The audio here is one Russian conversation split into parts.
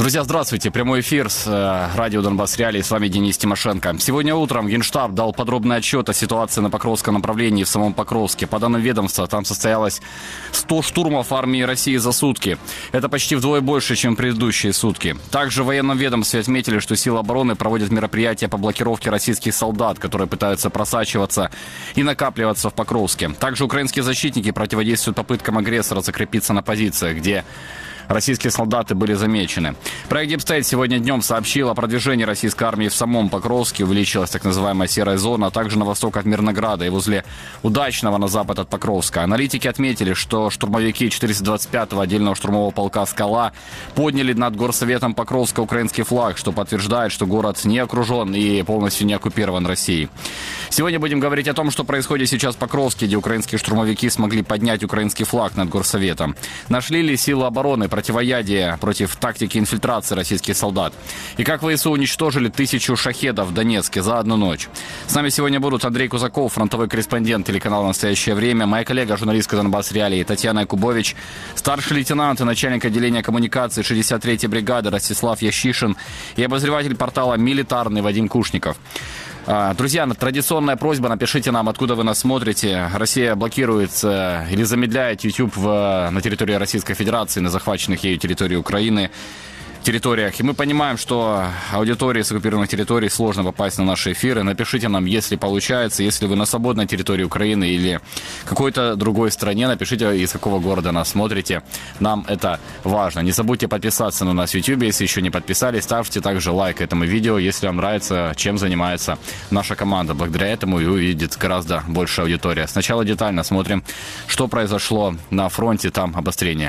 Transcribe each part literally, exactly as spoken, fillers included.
Друзья, здравствуйте. Прямой эфир с э, радио Донбасс Реалии. С вами Денис Тимошенко. Сегодня утром Генштаб дал подробный отчет о ситуации на Покровском направлении в самом Покровске. По данным ведомства, там состоялось сто штурмов армии России за сутки. Это почти вдвое больше, чем предыдущие сутки. Также в военном ведомстве отметили, что силы обороны проводят мероприятия по блокировке российских солдат, которые пытаются просачиваться и накапливаться в Покровске. Также украинские защитники противодействуют попыткам агрессора закрепиться на позициях, где российские солдаты были замечены. Проект Deep State сегодня днем сообщил о продвижении российской армии в самом Покровске. Увеличилась так называемая серая зона, а также на восток от Мирнограда и возле Удачного на запад от Покровска. Аналитики отметили, что штурмовики четыреста двадцать пятого отдельного штурмового полка «Скала» подняли над горсоветом Покровска украинский флаг, что подтверждает, что город не окружен и полностью не оккупирован Россией. Сегодня будем говорить о том, что происходит сейчас в Покровске, где украинские штурмовики смогли поднять украинский флаг над горсоветом. Нашли ли силы обороны противоядие против тактики инфильтрации российских солдат? И как ВСУ уничтожили тысячу шахедов в Донецке за одну ночь? С нами сегодня будут Андрей Кузаков, фронтовой корреспондент телеканала «Настоящее время», моя коллега, журналистка Донбасс Реалии Татьяна Якубович, старший лейтенант и начальник отделения коммуникации шестьдесят третьей бригады Ростислав Ящишин и обозреватель портала «Милитарный» Вадим Кушников. Друзья, традиционная просьба, напишите нам, откуда вы нас смотрите. Россия блокирует э, или замедляет YouTube в, на территории Российской Федерации, на захваченных ею территории Украины территориях. И мы понимаем, что аудитории с оккупированных территорий сложно попасть на наши эфиры. Напишите нам, если получается, если вы на свободной территории Украины или какой-то другой стране, напишите, из какого города нас смотрите. Нам это важно. Не забудьте подписаться на нас в YouTube, если еще не подписались. Ставьте также лайк этому видео, если вам нравится, чем занимается наша команда. Благодаря этому и увидит гораздо больше аудитория. Сначала детально смотрим, что произошло на фронте, там обострение.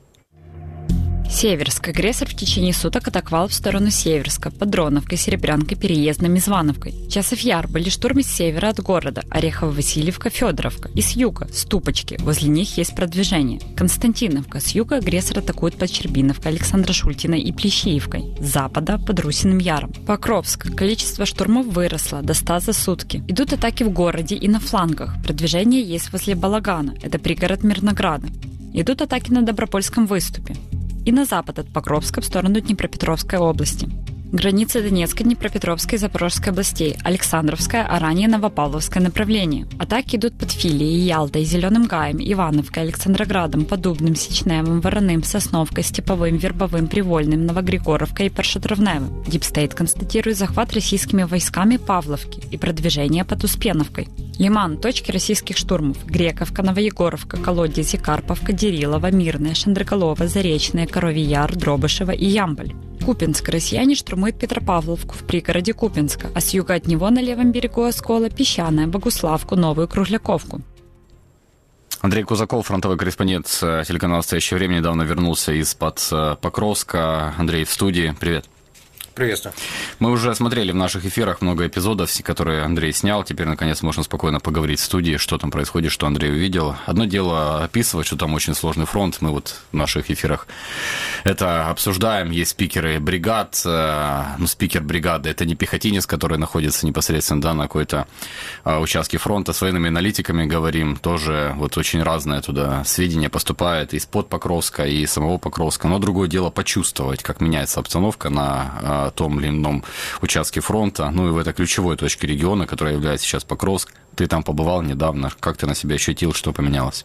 Северск. Агрессор в течение суток атаковал в сторону Северска, Подроновкой, Серебрянкой, Переездом и Звановкой. Часов Яр были штурмы с севера от города, Орехово-Васильевка, Федоровка. И с юга, Ступочки. Возле них есть продвижение. Константиновка. С юга агрессор атакует под Щербиновкой, Александра Шультиной и Плещеевкой. С запада под Русиным Яром. Покровск. Количество штурмов выросло до ста за сутки. Идут атаки в городе и на флангах. Продвижение есть возле Балагана. Это пригород Мирнограда. Идут атаки на Добропольском выступе. И на запад от Покровска в сторону Днепропетровской области. Границы Донецкой, Днепропетровской и Запорожской областей, Александровское, а ранее Новопавловское направление. Атаки идут под Филией, Ялтой, Зеленым Гаем, Ивановкой, Александроградом, Подубным, Сечневым, Вороным, Сосновкой, Степовым, Вербовым, Привольным, Новогригоровкой и Першотравневым. Deep State констатирует захват российскими войсками Павловки и продвижение под Успеновкой. Лиман. Точки российских штурмов. Грековка, Новоегоровка, Колодезье, Карповка, Дерилово, Мирное, Шандроколово, Заречное, Коровий Яр, Дробышево и Ямполь. Купинск. Россияне штурмуют Петропавловку в пригороде Купинска, а с юга от него на левом берегу Оскола Песчаное, Богуславку, Новую Кругляковку. Андрей Кузаков, фронтовой корреспондент телеканала «Настоящее время», недавно вернулся из-под Покровска. Андрей в студии. Привет. Приветствую. Мы уже смотрели в наших эфирах много эпизодов, которые Андрей снял. Теперь, наконец, можно спокойно поговорить в студии, что там происходит, что Андрей увидел. Одно дело описывать, что там очень сложный фронт. Мы вот в наших эфирах это обсуждаем. Есть спикеры бригад. Ну, спикер бригады – это не пехотинец, который находится непосредственно да, на какой-то участке фронта. С военными аналитиками говорим. Тоже вот очень разное туда сведения поступает из-под Покровска и самого Покровска. Но другое дело почувствовать, как меняется обстановка на том или ином участке фронта, ну и в этой ключевой точке региона, которая является сейчас Покровск. Ты там побывал недавно, как ты на себя ощутил, что поменялось?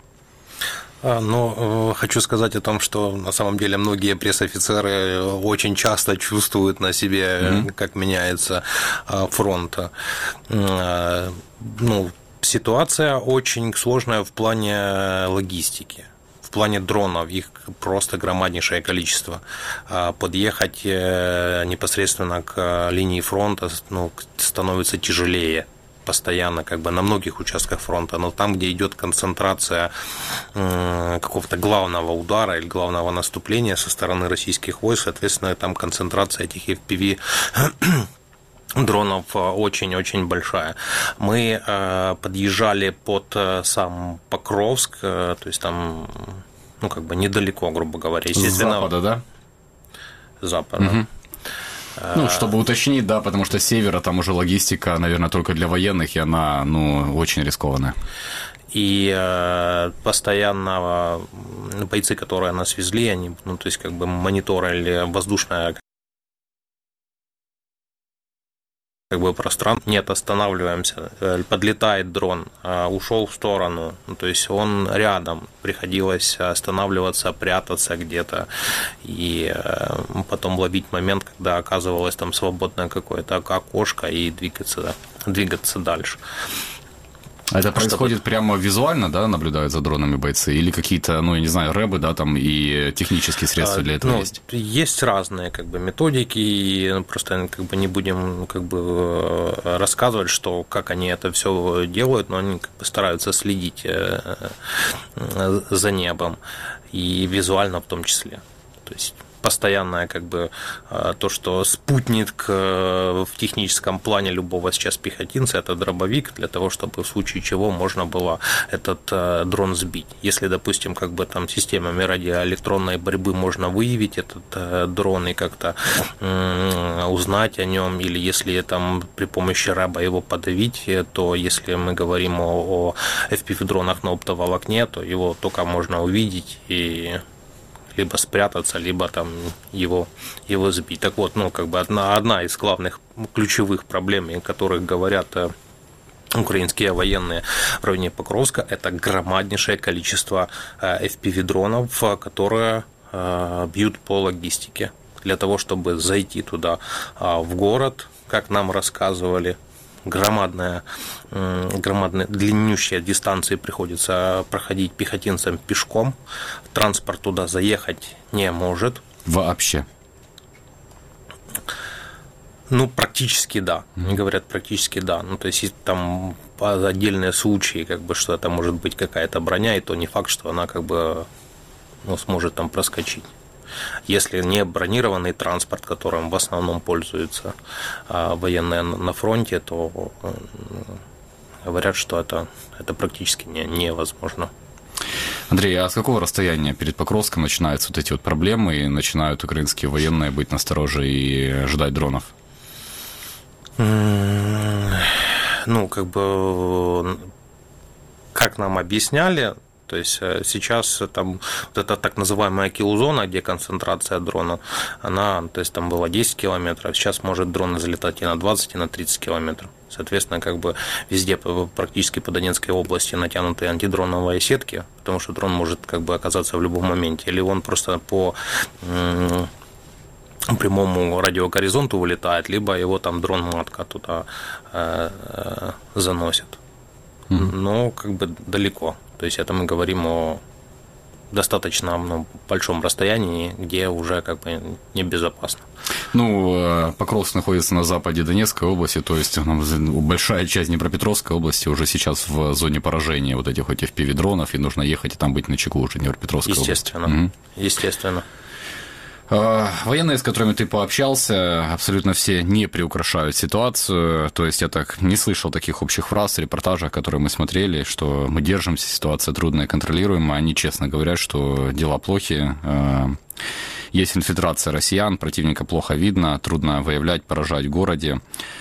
Ну, хочу сказать о том, что на самом деле многие пресс-офицеры очень часто чувствуют на себе, mm-hmm. как меняется фронт. Ну, ситуация очень сложная в плане логистики. В плане дронов, их просто громаднейшее количество. Подъехать непосредственно к линии фронта ну, становится тяжелее постоянно, как бы на многих участках фронта, но там, где идет концентрация какого-то главного удара или главного наступления со стороны российских войск, соответственно, там концентрация этих эф пи ви дронов очень-очень большая. Мы э, подъезжали под э, сам Покровск, э, то есть там, ну, как бы недалеко, грубо говоря. Естественно, с запада, да? С запада. Угу. Ну, чтобы уточнить, да, потому что с севера там уже логистика, наверное, только для военных, и она, ну, очень рискованная. И постоянно бойцы, которые нас везли, они, ну, то есть, как бы мониторили воздушное как бы пространство, нет, останавливаемся, подлетает дрон, ушел в сторону, ну, то есть он рядом, приходилось останавливаться, прятаться где-то и потом ловить момент, когда оказывалось там свободное какое-то окошко и двигаться, двигаться дальше. Это происходит прямо визуально, да, наблюдают за дронами бойцы? Или какие-то, ну, я не знаю, рэбы, да, там и технические средства для этого ну, есть? Есть разные, как бы, методики, и просто, как бы, не будем, как бы, рассказывать, что, как они это все делают, но они, как бы, стараются следить за небом, и визуально в том числе. То есть постоянное, как бы, то, что спутник в техническом плане любого сейчас пехотинца – это дробовик, для того, чтобы в случае чего можно было этот дрон сбить. Если, допустим, как бы там системами радиоэлектронной борьбы можно выявить этот дрон и как-то узнать о нем, или если там при помощи рэба его подавить, то если мы говорим о, о эф пи ви-дронах на оптоволокне, то его только можно увидеть и либо спрятаться, либо там его, его сбить. Так вот, ну, как бы одна, одна из главных ключевых проблем, о которых говорят украинские военные в районе Покровска, это громаднейшее количество эф пи ви-дронов, которые бьют по логистике. Для того, чтобы зайти туда в город, как нам рассказывали, громадная, громадные, длиннющие дистанции приходится проходить пехотинцам пешком. Транспорт туда заехать не может. Вообще? Ну, практически да. Они говорят, практически да. Ну, то есть там отдельные случаи, как бы, что это может быть какая-то броня, и то не факт, что она, как бы, ну, сможет там проскочить. Если не бронированный транспорт, которым в основном пользуются военные на фронте, то говорят, что это, это практически не, невозможно. Андрей, а с какого расстояния перед Покровском начинаются вот эти вот проблемы, и начинают украинские военные быть настороже и ждать дронов? Ну, как бы, как нам объясняли, то есть сейчас там вот эта так называемая килл-зона, где концентрация дрона, она, то есть там было десять километров, сейчас может дрон залетать и на двадцать, и на тридцать километров. Соответственно, как бы везде, практически по Донецкой области, натянуты антидроновые сетки, потому что дрон может, как бы, оказаться в любом моменте, или он просто по прямому радиогоризонту вылетает, либо его там дрон-матка туда э, э, заносит. Mm-hmm. Но, как бы, далеко. То есть это мы говорим о достаточно, ну, большом расстоянии, где уже, как бы, небезопасно. Ну, Покровск находится на западе Донецкой области, то есть большая часть Днепропетровской области уже сейчас в зоне поражения вот этих вот эф пи ви-дронов, и нужно ехать и там быть начеку уже Днепропетровской области. Естественно, mm-hmm. естественно. Военные, с которыми ты пообщался, абсолютно все не приукрашают ситуацию. То есть я так не слышал таких общих фраз в репортажах, которые мы смотрели, что мы держимся, ситуация трудная, контролируемая. Они честно говорят, что дела плохи. Есть инфильтрация россиян, противника плохо видно, трудно выявлять, поражать в городе.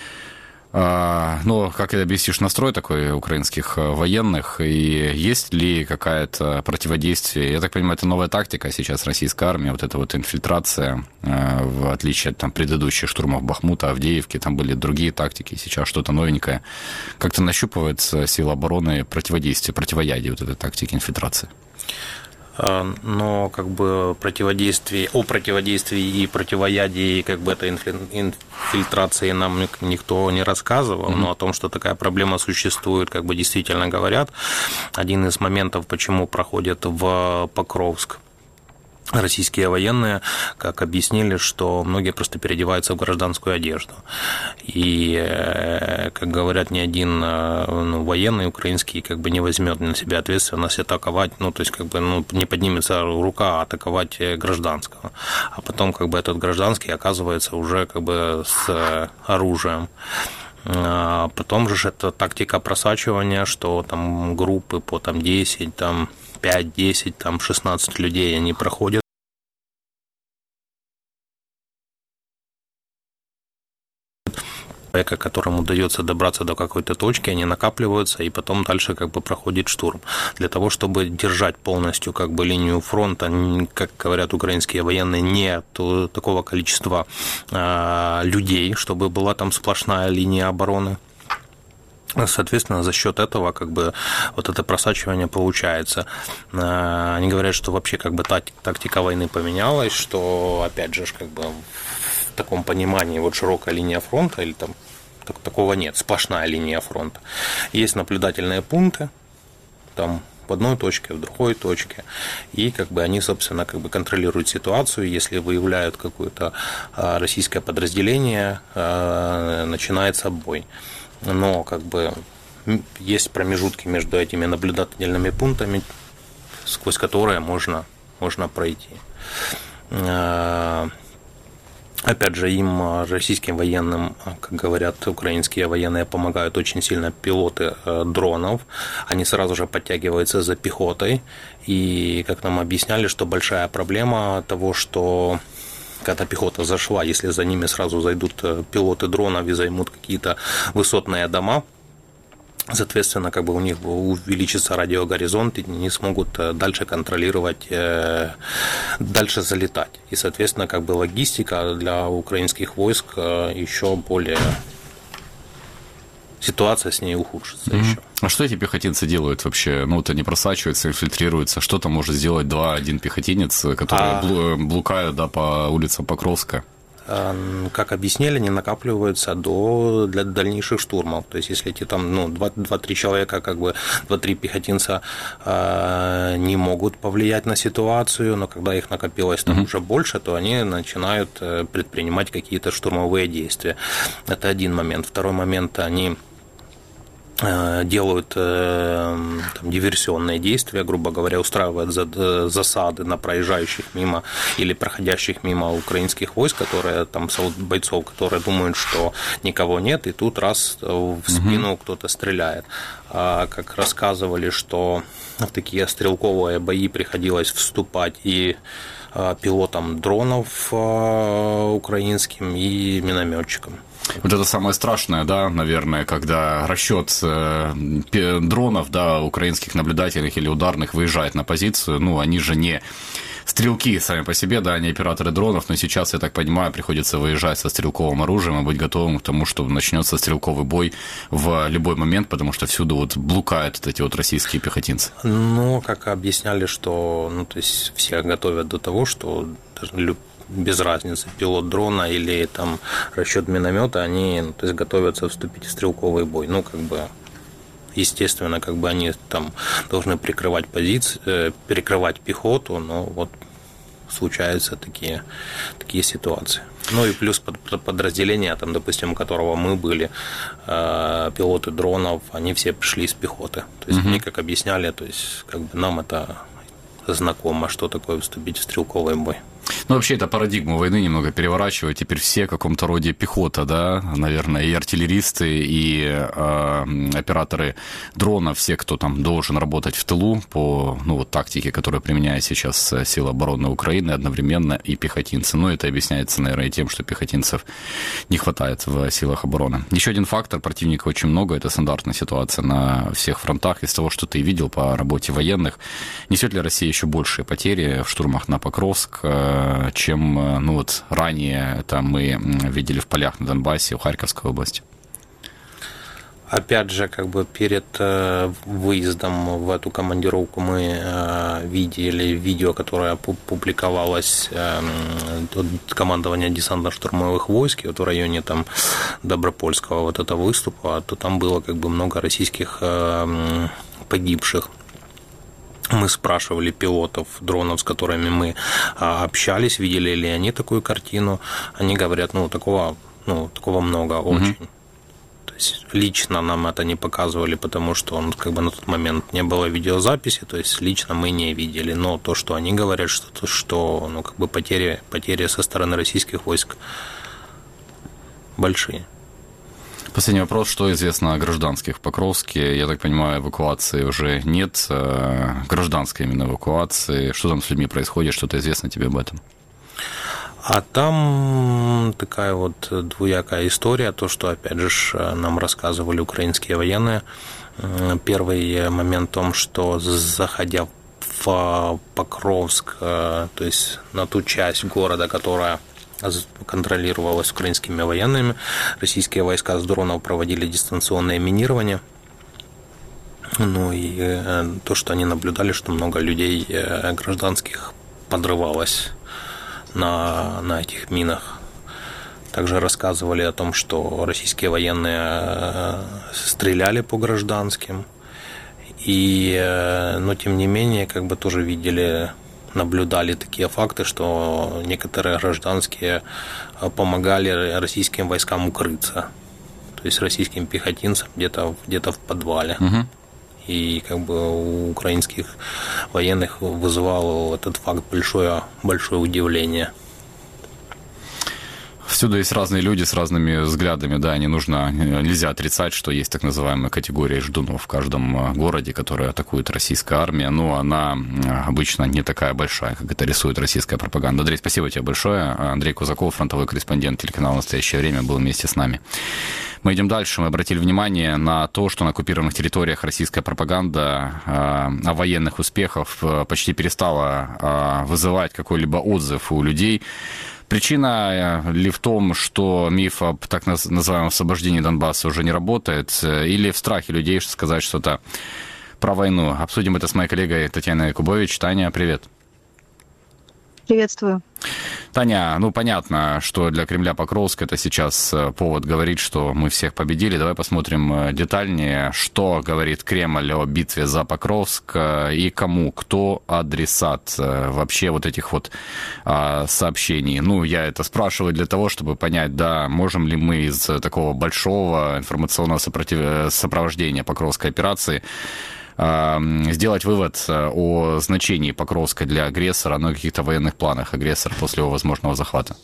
Но как это объяснишь настрой такой украинских военных, и есть ли какое-то противодействие? Я так понимаю, это новая тактика сейчас российской армии, вот эта вот инфильтрация, в отличие от там, предыдущих штурмов Бахмута, Авдеевки, там были другие тактики, сейчас что-то новенькое. Как-то нащупывается сила обороны противодействие, противоядие вот этой тактики инфильтрации? Но, как бы, противодействие, о противодействии и противоядии, как бы, этой инфильтрации нам никто не рассказывал, mm-hmm. но о том, что такая проблема существует, как бы, действительно говорят. Один из моментов, почему проходят в Покровск российские военные, как объяснили, что многие просто переодеваются в гражданскую одежду. И, как говорят, ни один, ну, военный украинский, как бы, не возьмет на себя ответственность атаковать, ну, то есть, как бы, ну, не поднимется рука атаковать гражданского. А потом, как бы, этот гражданский оказывается уже, как бы, с оружием. А потом же это тактика просачивания, что там группы по там, десять, там, пять, десять, там, шестнадцать людей, они проходят. которым удается добраться до какой-то точки, они накапливаются, и потом дальше как бы проходит штурм. Для того, чтобы держать полностью как бы линию фронта, как говорят украинские военные, нет такого количества э, людей, чтобы была там сплошная линия обороны. Соответственно, за счет этого как бы вот это просачивание получается. Они говорят, что вообще как бы тактика войны поменялась, что опять же как бы в таком понимании вот широкая линия фронта или там так, такого нет, сплошная линия фронта. Есть наблюдательные пункты, там в одной точке, в другой точке, и как бы они, собственно, как бы контролируют ситуацию. Если выявляют какое-то российское подразделение, начинается бой. Но как бы есть промежутки между этими наблюдательными пунктами, сквозь которые можно, можно пройти. Опять же, им, российским военным, как говорят украинские военные, помогают очень сильно пилоты дронов. Они сразу же подтягиваются за пехотой. И, как нам объясняли, что большая проблема того, что когда пехота зашла, если за ними сразу зайдут пилоты дронов и займут какие-то высотные дома, соответственно, как бы у них увеличится радиогоризонт, и не смогут дальше контролировать, дальше залетать. И, соответственно, как бы логистика для украинских войск еще более... Ситуация с ней ухудшится mm-hmm. еще. А что эти пехотинцы делают вообще? Ну, вот они просачиваются, инфильтрируются. Что там может сделать два-один пехотинец, которые а... блукают да, по улицам Покровска? Как объяснили, они накапливаются до, для дальнейших штурмов. То есть, если эти там, ну, два-три человека, как бы два-три пехотинца э, не могут повлиять на ситуацию, но когда их накопилось там mm-hmm. уже больше, то они начинают предпринимать какие-то штурмовые действия. Это один момент. Второй момент, они делают там, диверсионные действия, грубо говоря, устраивают засады на проезжающих мимо или проходящих мимо украинских войск, которые там бойцов, которые думают, что никого нет, и тут раз в спину угу. кто-то стреляет. А как рассказывали, что в такие стрелковые бои приходилось вступать и пилотам дронов украинским, и минометчикам. Вот это самое страшное, да, наверное, когда расчет э, дронов, да, украинских наблюдательных или ударных выезжает на позицию, ну, они же не стрелки сами по себе, да, они операторы дронов, но сейчас, я так понимаю, приходится выезжать со стрелковым оружием и быть готовым к тому, что начнется стрелковый бой в любой момент, потому что всюду вот блукают вот эти вот российские пехотинцы. Ну, как объясняли, что, ну, то есть все готовят до того, что даже без разницы, пилот дрона или там расчет миномета, они, ну, то есть готовятся вступить в стрелковый бой. Ну, как бы, естественно, как бы они там должны прикрывать позиции, перекрывать пехоту, но вот случаются такие, такие ситуации. Ну и плюс подразделения, там, допустим, у которого мы были, пилоты дронов, они все пришли из пехоты. То есть, угу. они, как объясняли, то есть, как бы нам это знакомо, что такое вступить в стрелковый бой. Ну, вообще, это парадигму войны немного переворачивает. Теперь все в каком-то роде пехота, да, наверное, и артиллеристы, и э, операторы дронов, все, кто там должен работать в тылу по, ну, вот, тактике, которую применяет сейчас силы обороны Украины, одновременно и пехотинцы. Ну, это объясняется, наверное, и тем, что пехотинцев не хватает в силах обороны. Еще один фактор, противника очень много, это стандартная ситуация на всех фронтах. Из того, что ты видел по работе военных, несет ли Россия еще большие потери в штурмах на Покровск, чем, ну, вот ранее это мы видели в полях на Донбассе, в Харьковской области? Опять же, как бы перед выездом в эту командировку мы видели видео, которое публиковалось от командования десантно-штурмовых войск, вот в районе там Добропольского вот этого выступа, то там было как бы много российских погибших. Мы спрашивали пилотов дронов, с которыми мы общались, видели ли они такую картину. Они говорят, ну, такого, ну, такого много, очень. Угу. То есть лично нам это не показывали, потому что он, как бы, на тот момент не было видеозаписи, то есть лично мы не видели. Но то, что они говорят, что, что ну, как бы потери, потери со стороны российских войск большие. Последний вопрос. Что известно о гражданских в Покровске? Я так понимаю, эвакуации уже нет. Гражданской именно эвакуации. Что там с людьми происходит? Что-то известно тебе об этом? А там такая вот двуякая история, то, что, опять же, нам рассказывали украинские военные. Первый момент в том, что, заходя в Покровск, то есть на ту часть города, которая контролировалась украинскими военными, российские войска с дронов проводили дистанционное минирование. Ну и то, что они наблюдали, что много людей гражданских подрывалось на, на этих минах. Также рассказывали о том, что российские военные стреляли по гражданским. И, но тем не менее, как бы тоже видели, наблюдали такие факты, что некоторые гражданские помогали российским войскам укрыться. То есть российским пехотинцам где-то, где-то в подвале. Угу. И как бы у украинских военных вызывал этот факт большое, большое удивление. Всюду есть разные люди с разными взглядами, да, не нужно, нельзя отрицать, что есть так называемая категория ждунов в каждом городе, которые атакует российская армия, но она обычно не такая большая, как это рисует российская пропаганда. Андрей, спасибо тебе большое. Андрей Кузаков, фронтовой корреспондент телеканала «Настоящее время», был вместе с нами. Мы идем дальше. Мы обратили внимание на то, что на оккупированных территориях российская пропаганда э, о военных успехах почти перестала э, вызывать какой-либо отзыв у людей. Причина ли в том, что миф об так называемом освобождении Донбасса уже не работает, или в страхе людей сказать что-то про войну? Обсудим это с моей коллегой Татьяной Якубович. Таня, привет. Приветствую. Таня, ну понятно, что для Кремля Покровск это сейчас повод говорить, что мы всех победили. Давай посмотрим детальнее, что говорит Кремль о битве за Покровск и кому, кто адресат вообще вот этих вот а, сообщений. Ну, я это спрашиваю для того, чтобы понять, да, можем ли мы из такого большого информационного сопротив... сопровождения Покровской операции сделать вывод о значении Покровска для агрессора, но о каких-то военных планах агрессора после его возможного захвата?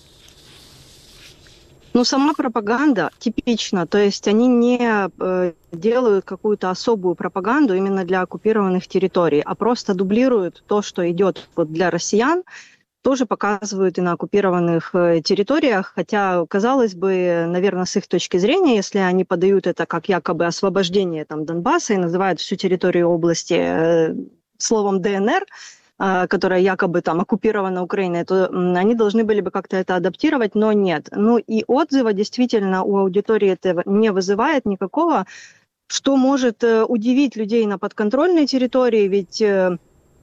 Ну, сама пропаганда типична, то есть они не э, делают какую-то особую пропаганду именно для оккупированных территорий, а просто дублируют то, что идет вот для россиян, тоже показывают и на оккупированных территориях, хотя, казалось бы, наверное, с их точки зрения, если они подают это как якобы освобождение там, Донбасса и называют всю территорию области э, словом ДНР, э, которая якобы там оккупирована Украиной, то э, они должны были бы как-то это адаптировать, но нет. Ну и отзыва действительно у аудитории это не вызывает никакого, что может э, удивить людей на подконтрольной территории, ведь... Э,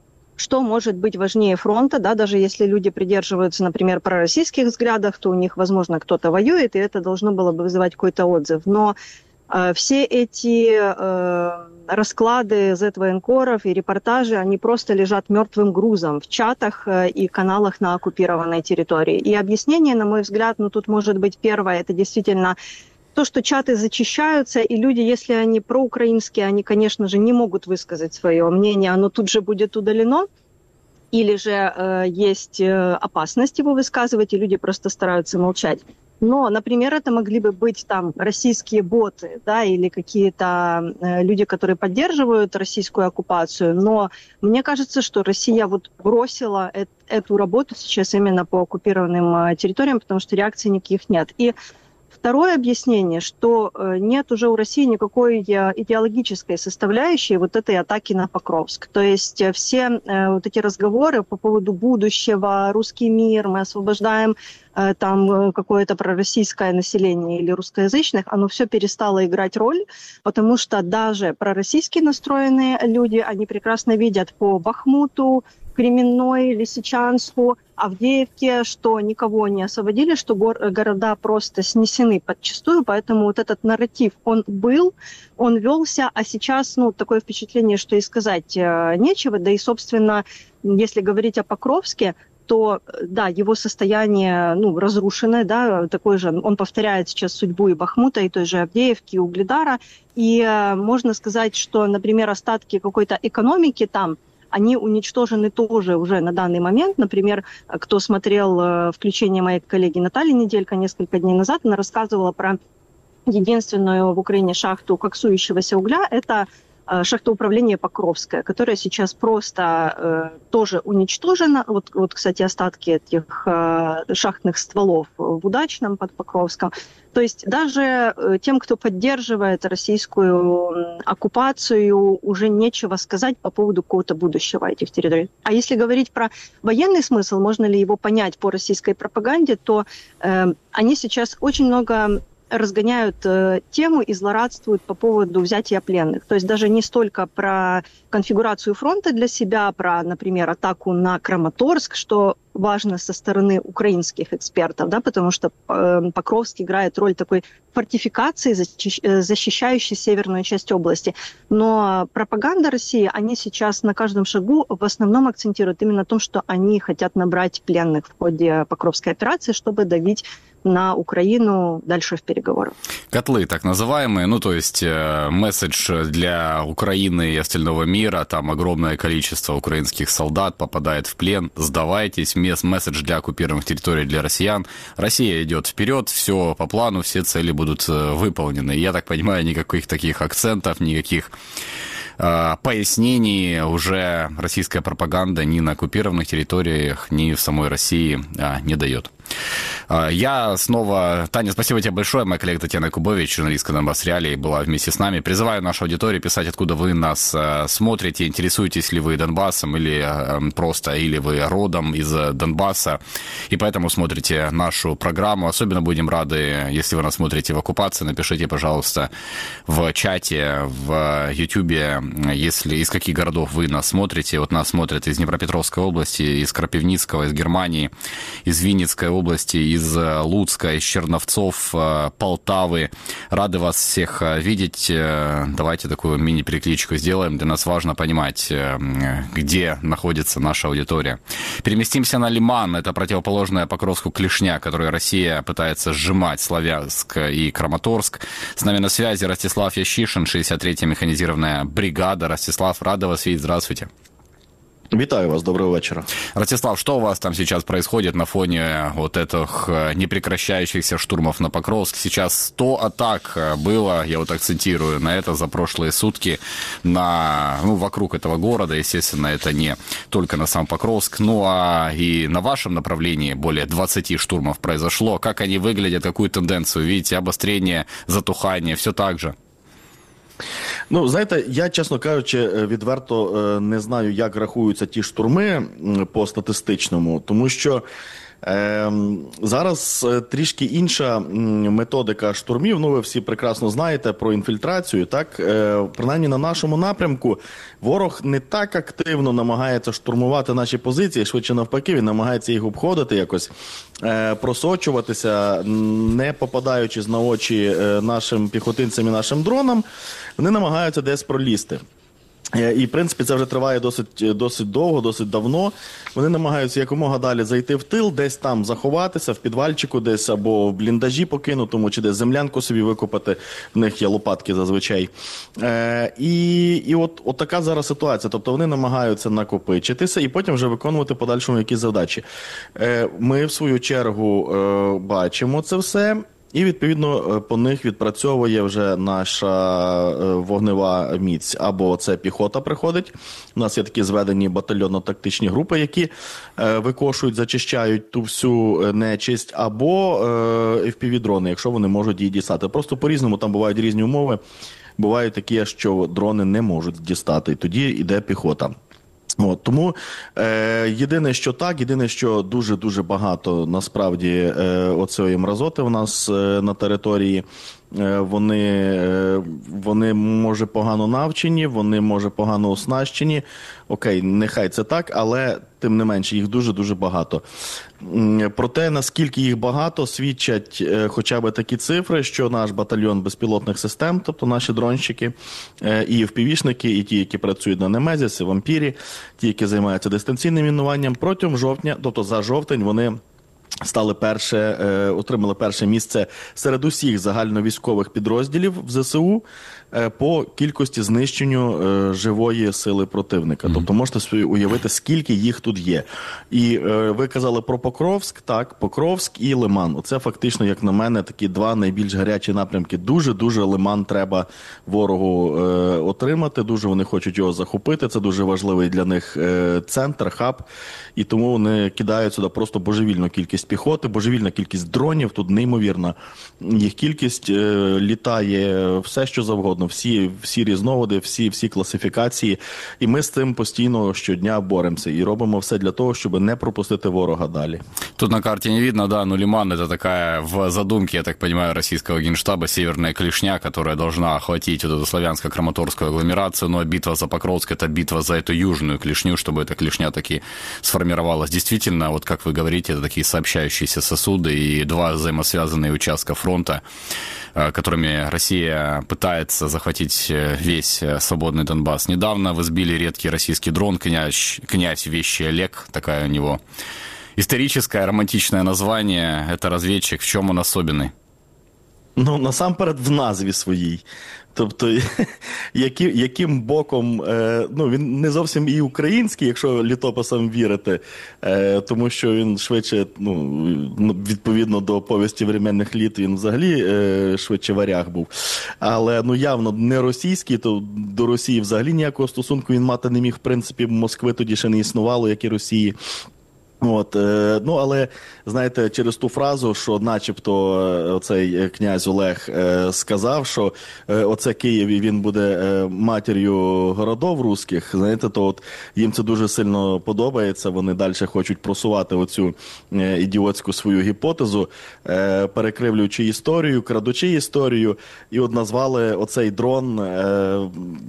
Что может быть важнее фронта, да, даже если люди придерживаются, например, пророссийских взглядов, то у них, возможно, кто-то воюет, и это должно было бы вызывать какой-то отзыв. Но э, все эти э, расклады зет-военкоров и репортажи, они просто лежат мертвым грузом в чатах э, и каналах на оккупированной территории. И объяснение, на мой взгляд, ну тут может быть первое, это действительно... То, что чаты зачищаются, и люди, если они проукраинские, они, конечно же, не могут высказать свое мнение, оно тут же будет удалено, или же э, есть опасность его высказывать, и люди просто стараются молчать. Но, например, это могли бы быть там российские боты, да, или какие-то э, люди, которые поддерживают российскую оккупацию, но мне кажется, что Россия вот бросила э- эту работу сейчас именно по оккупированным э, территориям, потому что реакций никаких нет. И второе объяснение, что нет уже у России никакой идеологической составляющей вот этой атаки на Покровск. То есть все вот эти разговоры по поводу будущего, русский мир, мы освобождаем там какое-то пророссийское население или русскоязычных, оно все перестало играть роль, потому что даже пророссийски настроенные люди, они прекрасно видят по Бахмуту, Кременной, Лисичанску, Авдеевке, что никого не освободили, что гор- города просто снесены подчистую, поэтому вот этот нарратив, он был, он велся, а сейчас, ну, такое впечатление, что и сказать э, нечего, да и, собственно, если говорить о Покровске, то, да, его состояние, ну, разрушенное, да, такой же, он повторяет сейчас судьбу и Бахмута, и той же Авдеевки, и Угледара, и э, можно сказать, что, например, остатки какой-то экономики там, они уничтожены тоже уже на данный момент. Например, кто смотрел э, включение моей коллеги Натальи Неделько несколько дней назад, она рассказывала про единственную в Украине шахту коксующегося угля. Это шахтоуправление Покровское, которое сейчас просто э, тоже уничтожено. Вот, вот, кстати, остатки этих э, шахтных стволов в Удачном под Покровском. То есть даже э, тем, кто поддерживает российскую оккупацию, уже нечего сказать по поводу какого-то будущего этих территорий. А если говорить про военный смысл, можно ли его понять по российской пропаганде, то э, они сейчас очень много разгоняют э, тему и злорадствуют по поводу взятия пленных. То есть даже не столько про конфигурацию фронта для себя, про, например, атаку на Краматорск, что важно со стороны украинских экспертов, да, потому что э, Покровск играет роль такой фортификации, защищающей северную часть области. Но пропаганда России, они сейчас на каждом шагу в основном акцентируют именно на том, что они хотят набрать пленных в ходе Покровской операции, чтобы давить на Украину дальше в переговорах. Котлы так называемые, ну то есть э, месседж для Украины и остального мира, там огромное количество украинских солдат попадает в плен, сдавайтесь, месседж для оккупированных территорий для россиян. Россия идет вперед, все по плану, все цели будут выполнены. Я так понимаю, никаких таких акцентов, никаких э, пояснений уже российская пропаганда ни на оккупированных территориях, ни в самой России э, не дает. Я снова... Таня, спасибо тебе большое. Моя коллега Татьяна Кубович, журналистка Донбасс Реалии, была вместе с нами. Призываю нашу аудиторию писать, откуда вы нас смотрите, интересуетесь ли вы Донбассом или просто, или вы родом из Донбасса, и поэтому смотрите нашу программу. Особенно будем рады, если вы нас смотрите в оккупации. Напишите, пожалуйста, в чате, в Ютубе, если из каких городов вы нас смотрите. Вот нас смотрят из Днепропетровской области, из Крапивницкого, из Германии, из Винницкой области, из Луцка, из Черновцов, Полтавы. Рады вас всех видеть. Давайте такую мини-перекличку сделаем. Для нас важно понимать, где находится наша аудитория. Переместимся на Лиман. Это противоположная Покровску клешня, которую Россия пытается сжимать. Славянск и Краматорск. С нами на связи Ростислав Ящишин, шестьдесят третья механизированная бригада. Ростислав, рада вас видеть. Здравствуйте. Витаю вас, доброго вечера. Ростислав, что у вас там сейчас происходит на фоне вот этих непрекращающихся штурмов на Покровск? Сейчас сто атак было, я вот акцентирую на это, за прошлые сутки на, ну, вокруг этого города. Естественно, это не только на сам Покровск, ну а и на вашем направлении более двадцати штурмов произошло. Как они выглядят, какую тенденцию видите? Обострение, затухание, все так же? Ну, знаєте, я, чесно кажучи, відверто не знаю, як рахуються ті штурми по статистичному, тому що е, зараз трішки інша методика штурмів. Ну, ви всі прекрасно знаєте про інфільтрацію, так? Е, принаймні на нашому напрямку ворог не так активно намагається штурмувати наші позиції, швидше навпаки, він намагається їх обходити якось, е, просочуватися, не попадаючи на очі нашим піхотинцям і нашим дронам. Вони намагаються десь пролізти. І, в принципі, це вже триває досить, досить довго, досить давно. Вони намагаються якомога далі зайти в тил, десь там заховатися, в підвальчику десь, або в бліндажі покинутому, чи десь землянку собі викопати. В них є лопатки зазвичай. Е, і і от, от така зараз ситуація. Тобто вони намагаються накопичитися і потім вже виконувати подальшому якісь завдачі. Е, ми, в свою чергу, е, бачимо це все. І, відповідно, по них відпрацьовує вже наша вогнева міць. Або це піхота приходить, у нас є такі зведені батальйонно-тактичні групи, які викошують, зачищають ту всю нечисть, або еф пі ві-дрони, якщо вони можуть її дістати. Просто по-різному, там бувають різні умови. Бувають такі, що дрони не можуть дістати, і тоді йде піхота. От, тому е, єдине, що так, єдине, що дуже-дуже багато, насправді, е, оцієї мразоти в нас е, на території. Е, вони, е, вони, може, погано навчені, вони, може, погано оснащені. Окей, нехай це так, але, тим не менше, їх дуже-дуже багато. Про те, наскільки їх багато, свідчать е, хоча б такі цифри, що наш батальйон безпілотних систем, тобто наші дронщики, е, і еф пі ві-шники, і ті, які працюють на Немезісі, Вампірі, ті, які займаються дистанційним мінуванням, протягом жовтня, тобто за жовтень, вони стали перше, е, отримали перше місце серед усіх загальновійськових підрозділів в ЗСУ е, по кількості знищенню е, живої сили противника. Mm-hmm. Тобто можете собі уявити, скільки їх тут є. І е, ви казали про Покровськ, так, Покровськ і Лиман. Оце фактично, як на мене, такі два найбільш гарячі напрямки. Дуже-дуже Лиман треба ворогу е, отримати, дуже вони хочуть його захопити, це дуже важливий для них е, центр, хаб, і тому вони кидають сюди просто божевільну кількість піхоти, божевільна кількість дронів, тут неймовірна їх кількість, е, літає все, що завгодно, всі, всі різновиди, всі, всі класифікації, і ми з цим постійно щодня боремося і робимо все для того, щоб не пропустити ворога далі. Тут на карте не видно, да, но Лиман — это такая в задумке, я так понимаю, российского генштаба северная клешня, которая должна охватить вот эту славянско-краматорскую агломерацию, но битва за Покровск — это битва за эту южную клешню, чтобы эта клешня таки сформировалась. Действительно, вот как вы говорите, это такие сообщающиеся сосуды и два взаимосвязанные участка фронта, которыми Россия пытается захватить весь свободный Донбасс. Недавно вы сбили редкий российский дрон, князь, князь Вещий Олег, такая у него историческое, романтичное название. Это разведчик. В чем он особенный? Ну, насамперед, в назві своїй. Тобто, які, яким боком, е, ну, він не зовсім і український, якщо літописам вірити, е, тому що він швидше, ну, відповідно до повісті временних літ, він взагалі е, швидше варяг був. Але, ну, явно не російський, то до Росії взагалі ніякого стосунку він мати не міг, в принципі, Москви тоді ще не існувало, як і Росії. От, е, ну, але, знаєте, через ту фразу, що начебто оцей князь Олег е, сказав, що е, оце Київ і він буде е, матір'ю городов руських, знаєте, то от їм це дуже сильно подобається, вони далі хочуть просувати оцю е, ідіотську свою гіпотезу, е, перекривлюючи історію, крадучи історію, і от назвали оцей дрон е,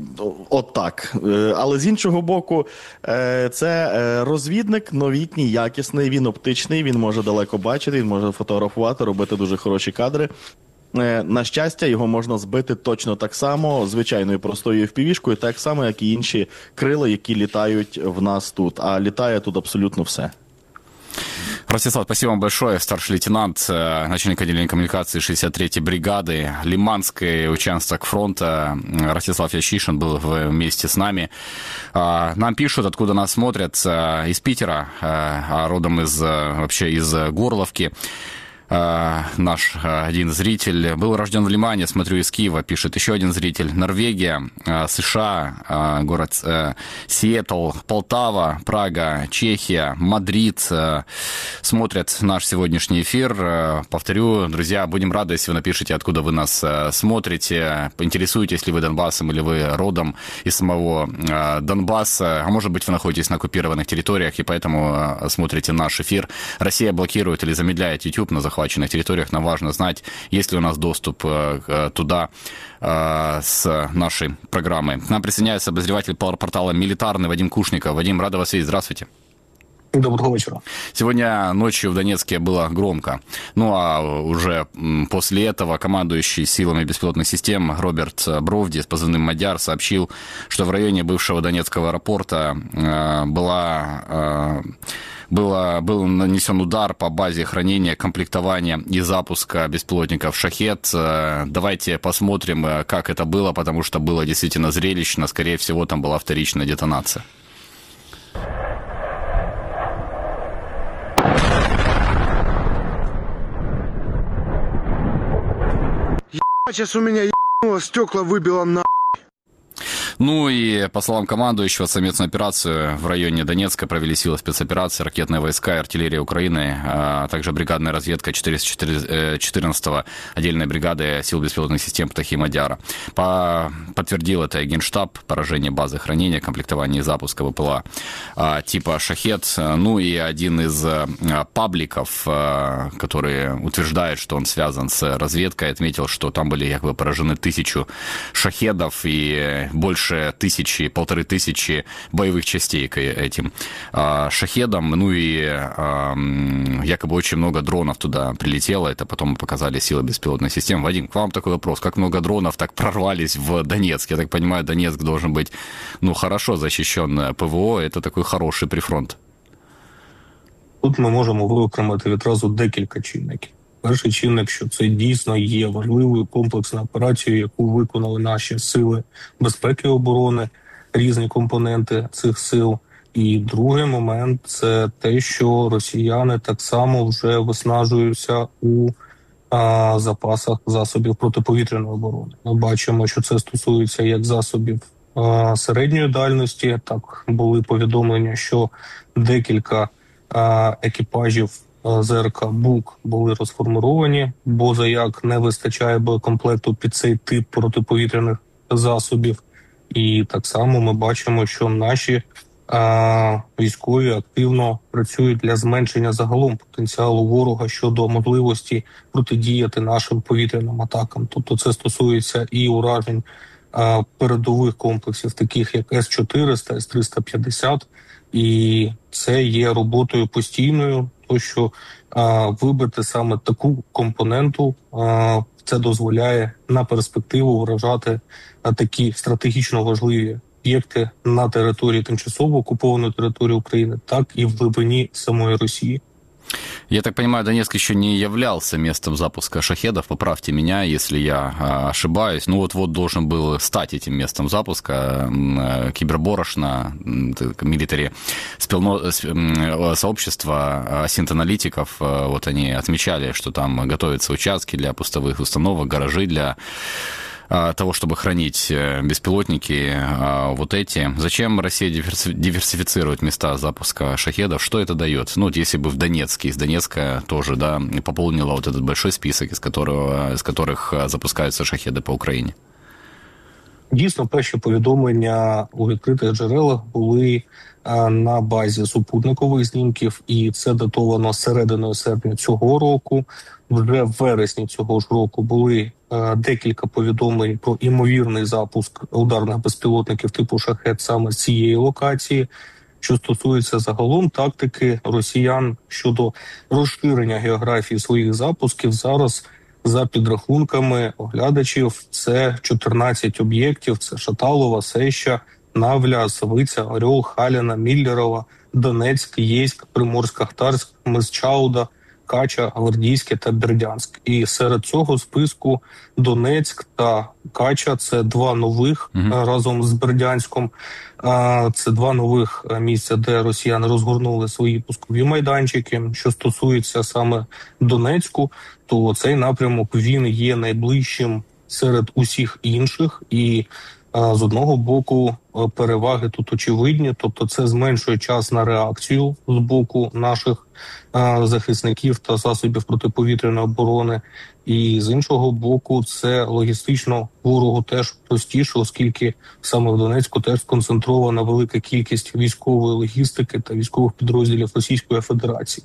от так. Е, але з іншого боку, е, це е, розвідник новітній, якісний, він оптичний, він може далеко бачити, він може фотографувати, робити дуже хороші кадри. На щастя, його можна збити точно так само, звичайною простою еф пі ві-шкою, так само, як і інші крила, які літають в нас тут. А літає тут абсолютно все. Ростислав, спасибо вам большое. Старший лейтенант, начальник отделения коммуникации шестьдесят третьей бригады, Лиманский участок фронта. Ростислав Ящишин был вместе с нами. Нам пишут, откуда нас смотрят, из Питера, родом из, вообще из Горловки. Наш один зритель был рожден в Лимане, смотрю, из Киева, пишет еще один зритель. Норвегия, США, город Сиэтл, Полтава, Прага, Чехия, Мадрид смотрят наш сегодняшний эфир. Повторю, друзья, будем рады, если вы напишите, откуда вы нас смотрите. Поинтересуетесь ли вы Донбассом или вы родом из самого Донбасса. А может быть, вы находитесь на оккупированных территориях и поэтому смотрите наш эфир. Россия блокирует или замедляет YouTube на захват захваченных территориях. Нам важно знать, есть ли у нас доступ туда с нашей программы. К нам присоединяется обозреватель портала «Милитарный» Вадим Кушников. Вадим, рада вас видеть. Здравствуйте. Доброго вечера. Сегодня ночью в Донецке было громко. Ну, а уже после этого командующий силами беспилотных систем Роберт Бровди с позывным «Мадяр» сообщил, что в районе бывшего Донецкого аэропорта была... Было, был нанесен удар по базе хранения, комплектования и запуска беспилотников «Шахед». Давайте посмотрим, как это было, потому что было действительно зрелищно. Скорее всего, там была вторичная детонация. Сейчас у меня ебануло, стекла выбило на. Ну и, по словам командующего, совместную операцию в районе Донецка провели силы спецоперации, ракетные войска и артиллерия Украины, а также бригадная разведка четыреста четырнадцатого отдельной бригады сил беспилотных систем «Птахи Мадяра». По... Подтвердил это Генштаб, поражение базы хранения, комплектования и запуска ВПЛА а, типа «Шахед». Ну и один из а, пабликов, а, который утверждает, что он связан с разведкой, отметил, что там были якобы поражены тысячу «Шахедов» и больше тысячи, полторы тысячи боевых частей к этим а, «Шахедам». Ну и а, якобы очень много дронов туда прилетело. Это потом показали силы беспилотных систем. Вадим, к вам такой вопрос. Как много дронов так прорвались в Донецк? Я так понимаю, Донецк должен быть, ну, хорошо защищен ПВО. Это такой хороший прифронт. Тут ми можемо виокремити відразу декілька чинників. Перший чинник, що це дійсно є важливою комплексною операцією, яку виконали наші сили безпеки і оборони, різні компоненти цих сил. І другий момент – це те, що росіяни так само вже виснажуються у а, запасах засобів протиповітряної оборони. Ми бачимо, що це стосується як засобів а, середньої дальності, так були повідомлення, що декілька а, екіпажів ЗРК «Бук» були розформовані, бо заяк не вистачає боєкомплекту під цей тип протиповітряних засобів. І так само ми бачимо, що наші а, військові активно працюють для зменшення загалом потенціалу ворога щодо можливості протидіяти нашим повітряним атакам. Тобто це стосується і уражень а, передових комплексів, таких як С чотириста, С триста п'ятдесят, і це є роботою постійною, то що а, вибити саме таку компоненту, а, це дозволяє на перспективу вражати а, такі стратегічно важливі об'єкти на території тимчасово окупованої території України, так і в глибині самої Росії. Я так понимаю, Донецк еще не являлся местом запуска шахедов. Поправьте меня, если я ошибаюсь. Ну вот-вот должен был стать этим местом запуска. Киберборошно, милитари сообщества синт-аналитиков, вот они отмечали, что там готовятся участки для пустовых установок, гаражи для того, чтобы хранить беспилотники вот эти. Зачем Россия диверсифицирует места запуска шахедов? Что это дает? Ну, вот если бы в Донецке, из Донецка тоже, да, пополнила вот этот большой список, из которого, из которых запускаются шахеди по Україні. Дійсно, перші повідомлення у відкритих джерелах були на базі супутникових знімків, і це датовано серединою серпня цього року. Вже в вересні цього ж року були декілька повідомлень про імовірний запуск ударних безпілотників типу «Шахед» саме з цієї локації. Що стосується загалом тактики росіян щодо розширення географії своїх запусків, зараз за підрахунками оглядачів це чотирнадцять об'єктів, це Шаталова, Сеща, Навля, Савиця, Орел, Халіна, Міллерова, Донецьк, Єйськ, Приморськ-Ахтарськ, Мисчауда, Кача, Гвардійське та Бердянськ. І серед цього списку Донецьк та Кача – це два нових mm-hmm. разом з Бердянськом. Це два нових місця, де росіяни розгорнули свої пускові майданчики. Що стосується саме Донецьку, то цей напрямок він є найближчим серед усіх інших. І з одного боку переваги тут очевидні, тобто це зменшує час на реакцію з боку наших захисників та засобів протиповітряної оборони. І з іншого боку це логістично ворогу теж простіше, оскільки саме в Донецьку теж сконцентрована велика кількість військової логістики та військових підрозділів Російської Федерації.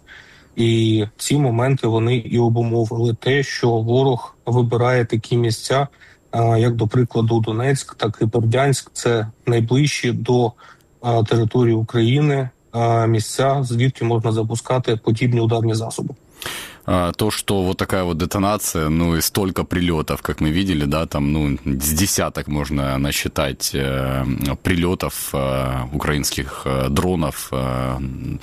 І ці моменти вони і обумовили те, що ворог вибирає такі місця, як, до прикладу, Донецьк, так і Бердянськ, це найближчі до а, території України а, місця, звідки можна запускати подібні ударні засоби. То, что вот такая вот детонация, ну и столько прилетов, как мы видели, да, там, ну, с десяток можно насчитать э, прилетов э, украинских э, дронов, э,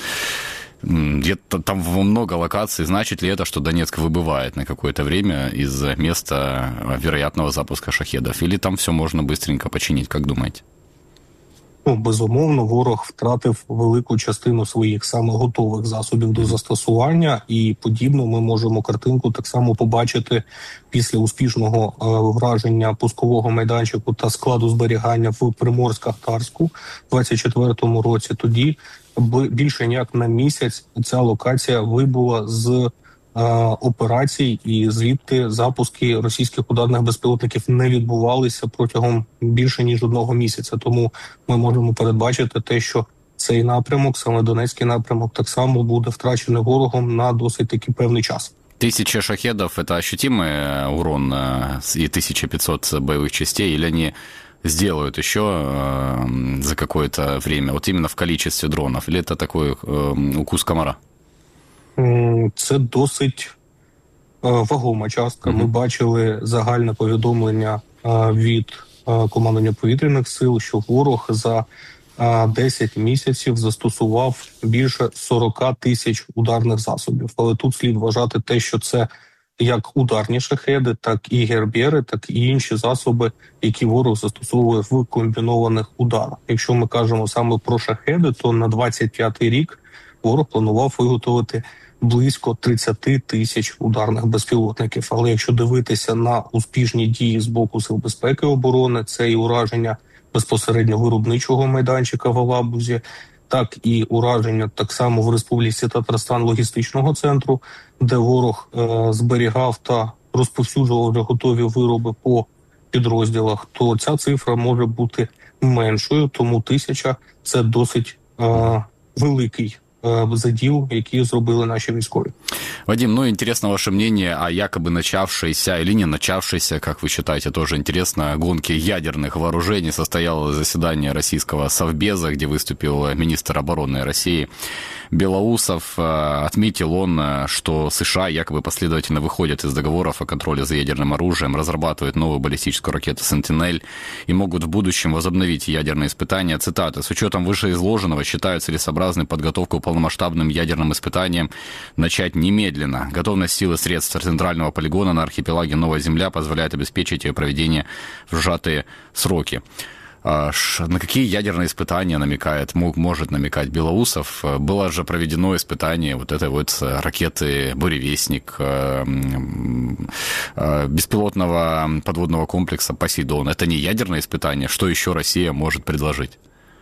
где-то там много локаций. Значит ли это, что Донецк выбывает на какое-то время из места вероятного запуска шахедов? Или там все можно быстренько починить, как думаете? Ну, безумовно, ворог втратив велику частину своїх саме готових засобів до застосування, і подібно ми можемо картинку так само побачити після успішного е, враження пускового майданчику та складу зберігання в Приморськ-Ахтарську в двадцять четвертому році. Тоді більше ніяк на місяць ця локація вибула з операцій, і звідти запуски російських ударних безпілотників не відбувалися протягом більше ніж одного місяця. Тому ми можемо передбачити те, що цей напрямок, саме Донецький напрямок, так само буде втрачений ворогом на досить таки певний час. Тысяча шахедов – это ощутимый урон и тысяча пятьсот боевых частей, или они сделают еще за какое-то время, вот именно в количестве дронов, или это такой укус комара? Це досить вагома частка. Mm-hmm. Ми бачили загальне повідомлення від командування повітряних сил, що ворог за десять місяців застосував більше сорок тисяч ударних засобів. Але тут слід вважати те, що це як ударні шахеди, так і гербєри, так і інші засоби, які ворог застосовує в комбінованих ударах. Якщо ми кажемо саме про шахеди, то на двадцять п'ятий рік ворог планував виготовити близько тридцять тисяч ударних безпілотників. Але якщо дивитися на успішні дії з боку Сил безпеки і оборони, це і ураження безпосередньо виробничого майданчика в Алабузі, так і ураження так само в Республіці Татарстан логістичного центру, де ворог е, зберігав та розповсюджував вже готові вироби по підрозділах, то ця цифра може бути меншою, тому тисяча – це досить е, великий задел, які зробили наши військові. Вадим, ну интересно ваше мнение о якобы начавшейся или не начавшейся, как вы считаете, тоже интересно, гонке ядерных вооружений. Состоялось заседание российского Совбеза, где выступил министр обороны России Белоусов. Отметил он, что США якобы последовательно выходят из договоров о контроле за ядерным оружием, разрабатывают новую баллистическую ракету «Сентинель» и могут в будущем возобновить ядерные испытания. Цитата: «С учетом вышеизложенного считаю целесообразной подготовку к полномасштабным ядерным испытаниям начать немедленно. Готовность сил и средств центрального полигона на архипелаге Новая Земля позволяет обеспечить ее проведение в сжатые сроки». На какие ядерные испытания намекает, мог, может намекать Белоусов? Было же проведено испытание вот этой вот ракеты «Буревестник», беспилотного подводного комплекса «Посейдон». Это не ядерное испытание. Что еще Россия может предложить?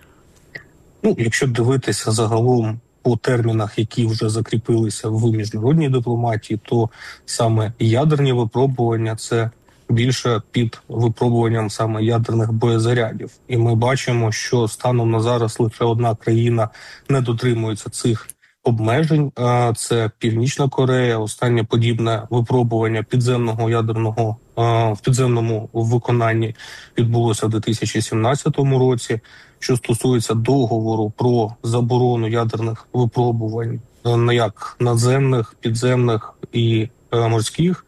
Ну, якщо дивитися загалом по термінах, які вже закріпилися в міжнародній дипломатії, то саме ядерні випробування – це більше під випробуванням саме ядерних боєзарядів. І ми бачимо, що станом на зараз лише одна країна не дотримується цих обмежень. Це Північна Корея. Останнє подібне випробування підземного ядерного в підземному виконанні відбулося в дві тисячі сімнадцятому році. Що стосується договору про заборону ядерних випробувань, як надземних, підземних і морських,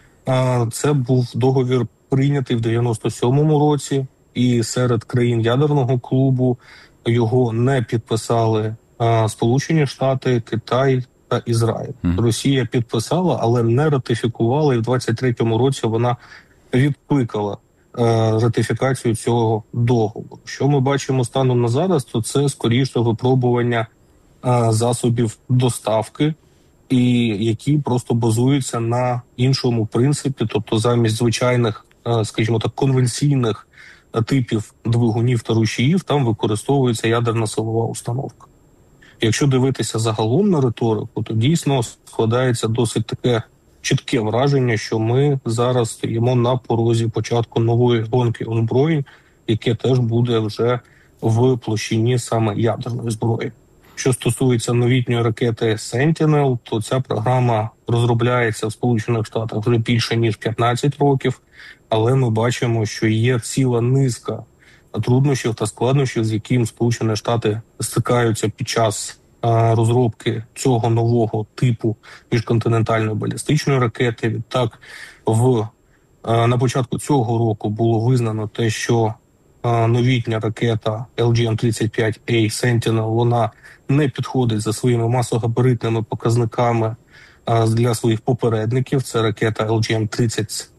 це був договір прийнятий в дев'яносто сьомому році, і серед країн ядерного клубу його не підписали Сполучені Штати, Китай та Ізраїль. Mm. Росія підписала, але не ратифікувала, і в двадцять третьому році вона відкликала ратифікацію цього договору. Що ми бачимо станом на зараз, то це скоріше випробування засобів доставки, і які просто базуються на іншому принципі, тобто замість звичайних, скажімо так, конвенційних типів двигунів та рушіїв, там використовується ядерна силова установка. Якщо дивитися загалом на риторику, то дійсно складається досить таке чітке враження, що ми зараз стоїмо на порозі початку нової гонки озброєнь, яке теж буде вже в площині саме ядерної зброї. Що стосується новітньої ракети Sentinel, то ця програма розробляється в Сполучених Штатах вже більше ніж п'ятнадцять років, але ми бачимо, що є ціла низка труднощів та складнощів, з яким Сполучені Штати стикаються під час а, розробки цього нового типу міжконтинентальної балістичної ракети. Відтак, в, а, на початку цього року було визнано те, що а, новітня ракета ел джі ем тридцять п'ять ей Sentinel, вона не підходить за своїми масогабаритними показниками а, для своїх попередників. Це ракета ел джі ем тридцять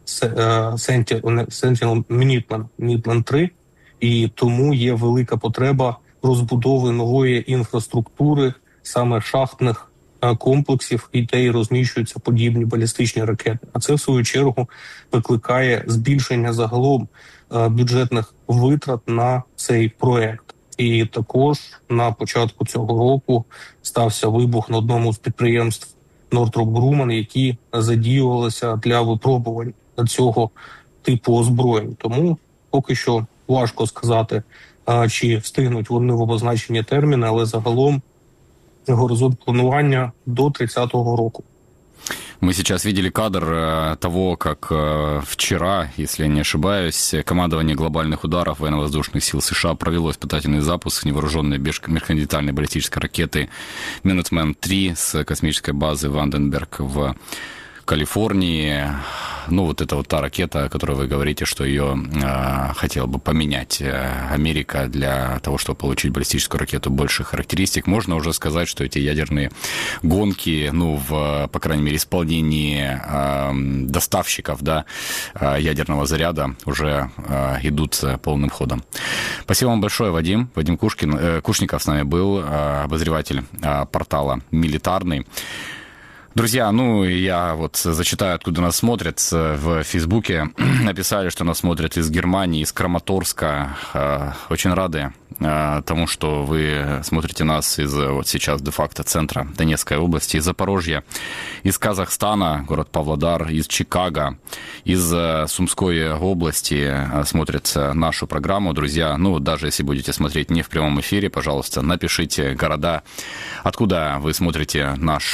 Sentinel Minuteman, Minuteman три. І тому є велика потреба розбудови нової інфраструктури, саме шахтних комплексів, і де й розміщуються подібні балістичні ракети. А це, в свою чергу, викликає збільшення загалом бюджетних витрат на цей проект. І також на початку цього року стався вибух на одному з підприємств Northrop Grumman, які задіювалися для випробувань цього типу озброєнь. Тому поки що важко сказати, чи встигнуть вони в обозначені терміни, але загалом горизонт планування до тридцятого року. Мы сейчас видели кадр того, как вчера, если я не ошибаюсь, командование глобальных ударов военно-воздушных сил США провело испытательный запуск невооруженной межконтинентальной баллистической ракеты Minuteman три с космической базы Ванденберг в Калифорнии. ну, вот это вот та ракета, о которой вы говорите, что ее э, хотела бы поменять Америка для того, чтобы получить баллистическую ракету больших характеристик. Можно уже сказать, что эти ядерные гонки, ну, в, по крайней мере, исполнении э, доставщиков, да, ядерного заряда уже э, идут полным ходом. Спасибо вам большое, Вадим. Вадим Кушкин, э, Кушников с нами был, э, обозреватель э, портала «Милитарный». Друзья, ну, я вот зачитаю, откуда нас смотрят. В Фейсбуке написали, что нас смотрят из Германии, из Краматорска. Очень рады тому, что вы смотрите нас из вот сейчас де-факто центра Донецкой области, из Запорожья, из Казахстана, город Павлодар, из Чикаго, из Сумской области смотрят нашу программу. Друзья, ну, даже если будете смотреть не в прямом эфире, пожалуйста, напишите города, откуда вы смотрите наш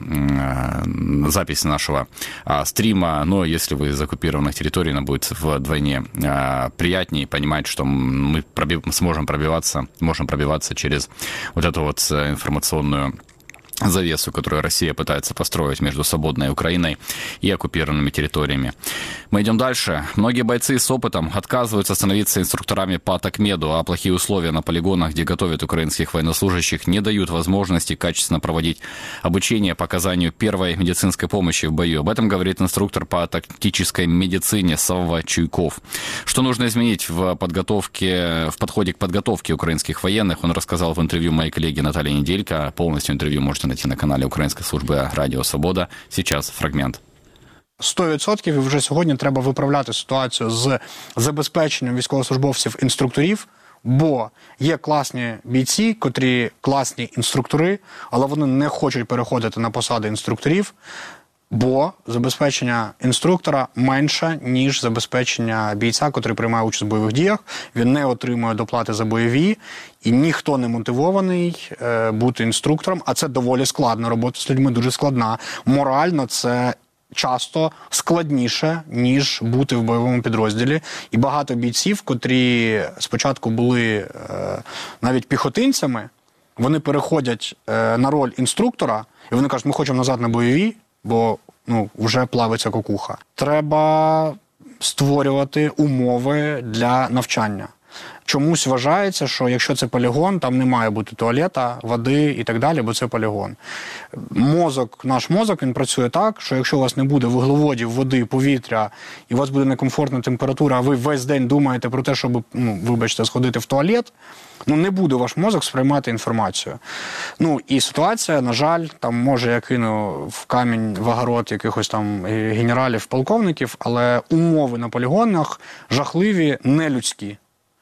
запись нашего а, стрима, но если вы из оккупированных территорий, она будет вдвойне а, приятнее понимать, что мы проби- сможем пробиваться, можем пробиваться через вот эту вот информационную завесу, которую Россия пытается построить между свободной Украиной и оккупированными территориями. Мы идем дальше. Многие бойцы с опытом отказываются становиться инструкторами по Атакмеду, а плохие условия на полигонах, где готовят украинских военнослужащих, не дают возможности качественно проводить обучение по оказанию первой медицинской помощи в бою. Об этом говорит инструктор по тактической медицине Савва Чуйков. Что нужно изменить в подготовке, в подходе к подготовке украинских военных, он рассказал в интервью моей коллеге Наталье Неделько. Полностью интервью можете найти на каналі Української служби Радіо Свобода. Сейчас фрагмент. сто відсотків і вже сьогодні треба виправляти ситуацію з забезпеченням військовослужбовців-інструкторів, бо є класні бійці, котрі класні інструктори, але вони не хочуть переходити на посади інструкторів, бо забезпечення інструктора менше, ніж забезпечення бійця, котрий приймає участь в бойових діях. Він не отримує доплати за бойові, і ніхто не мотивований е, бути інструктором, а це доволі складно. Робота з людьми дуже складна. Морально це часто складніше, ніж бути в бойовому підрозділі. І багато бійців, котрі спочатку були е, навіть піхотинцями, вони переходять е, на роль інструктора, і вони кажуть, ми хочемо назад на бойові, бо ну, вже плавиться кукуха. Треба створювати умови для навчання. Чомусь вважається, що якщо це полігон, там не має бути туалета, води і так далі, бо це полігон. Мозок, наш мозок, він працює так, що якщо у вас не буде вуглеводів, води, повітря, і у вас буде некомфортна температура, а ви весь день думаєте про те, щоб, ну, вибачте, сходити в туалет, ну, не буде ваш мозок сприймати інформацію. Ну, і ситуація, на жаль, там, може, я кину в камінь, в огород якихось там генералів, полковників, але умови на полігонах жахливі, нелюдські.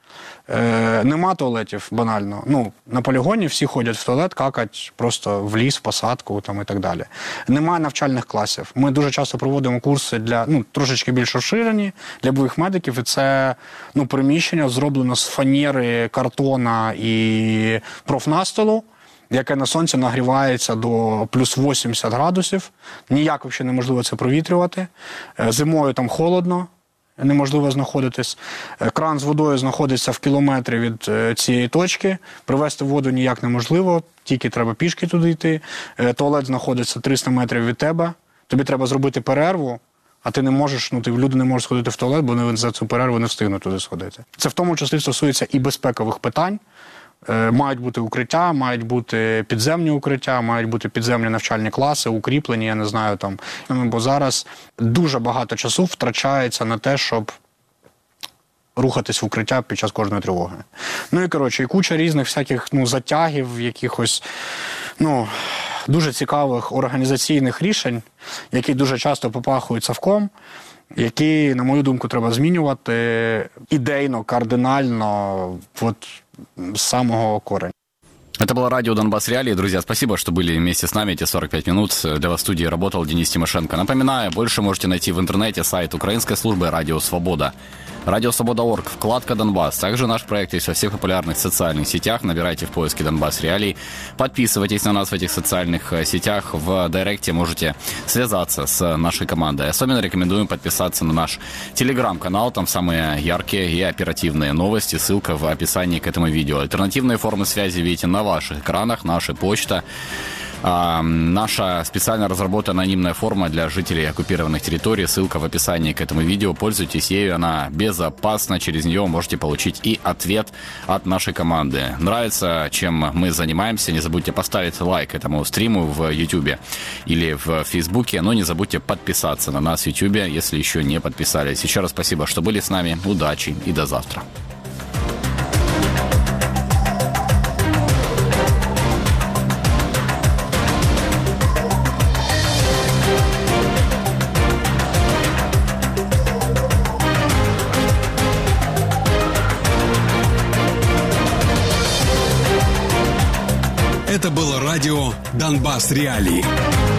Е, нема туалетів, банально. Ну, на полігоні всі ходять в туалет, какать просто в ліс, в посадку там, і так далі. Немає навчальних класів. Ми дуже часто проводимо курси для, ну, трошечки більш розширені, для бойових медиків, і це, ну, приміщення зроблено з фанери, картона і профнастилу, яке на сонці нагрівається до плюс вісімдесят градусів. Ніяк взагалі неможливо це провітрювати. Зимою там холодно. Неможливо знаходитись. Кран з водою знаходиться в кілометрі від цієї точки. Привезти воду ніяк неможливо, тільки треба пішки туди йти. Туалет знаходиться триста метрів від тебе. Тобі треба зробити перерву, а ти не можеш, ну, ти, люди не можуть сходити в туалет, бо вони за цю перерву не встигнуть туди сходити. Це в тому числі стосується і безпекових питань. Мають бути укриття, мають бути підземні укриття, мають бути підземні навчальні класи, укріплені, я не знаю, там. Бо зараз дуже багато часу втрачається на те, щоб рухатись в укриття під час кожної тривоги. Ну і, коротше, і куча різних всяких, ну, затягів, якихось, ну, дуже цікавих організаційних рішень, які дуже часто попахують совком, які, на мою думку, треба змінювати ідейно, кардинально, от, с самого корня. Это было радио «Донбасс Реалии». Друзья, спасибо, что были вместе с нами эти сорок пять минут. Для вас в студии работал Денис Тимошенко. Напоминаю, больше можете найти в интернете сайт Украинской службы «Радио Свобода». Радио Свобода точка орг, вкладка «Донбасс». Также наш проект есть во всех популярных социальных сетях. Набирайте в поиске «Донбасс Реалии». Подписывайтесь на нас в этих социальных сетях. В директе можете связаться с нашей командой. Особенно рекомендуем подписаться на наш телеграм-канал. Там самые яркие и оперативные новости. Ссылка в описании к этому видео. Альтернативные формы связи видите на ваших экранах. Наша почта. А, наша специально разработанная анонимная форма для жителей оккупированных территорий. Ссылка в описании к этому видео. Пользуйтесь ею, она безопасна. Через нее можете получить и ответ от нашей команды. Нравится, чем мы занимаемся? Не забудьте поставить лайк этому стриму в YouTube или в Фейсбуке. Но не забудьте подписаться на нас в YouTube, если еще не подписались. Еще раз спасибо, что были с нами. Удачи и до завтра. Это было радио «Донбасс Реалии».